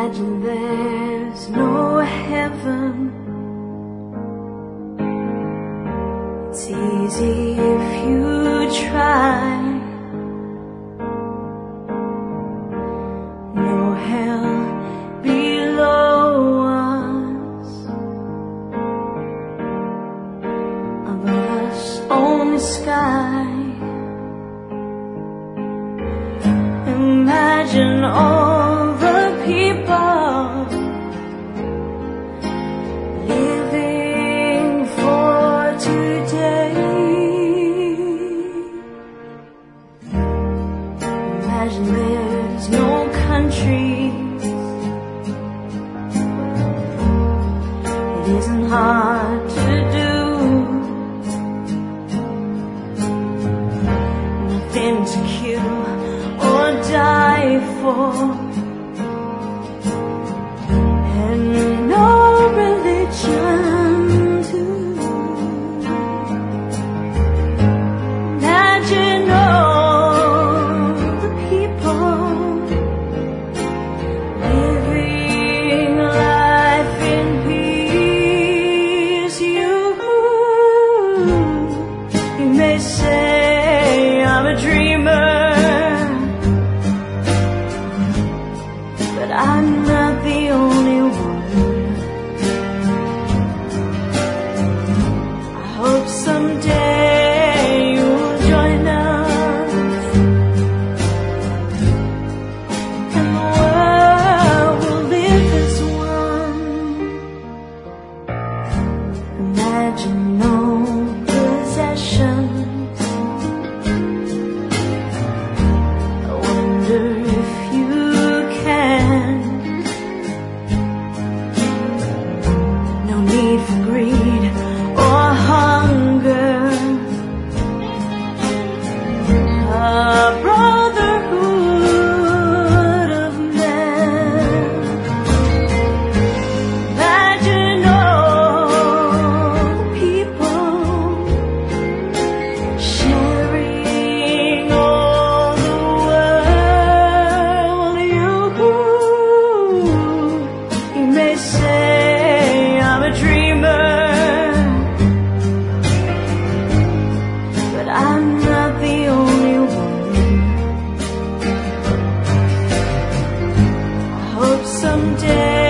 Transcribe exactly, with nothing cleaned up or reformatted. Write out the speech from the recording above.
Imagine there's no heaven. It's easy if you try. No hell below us, above us only sky. Imagine all the people living for today. Imagine there's no countries. It isn't hard to do. Nothing to kill or die for, and no religion too. Imagine all the people living life in peace. You, you may say I'm a dreamer, but I'm not the only one. I hope someday you'll join us, and the world will live as one. Imagine no possessions. I wonder if you can. No need for greed or hunger. A brotherhood of men. Imagine all the people sharing all the world. You, you may say I'm a dreamer, but I'm not the only one. I hope someday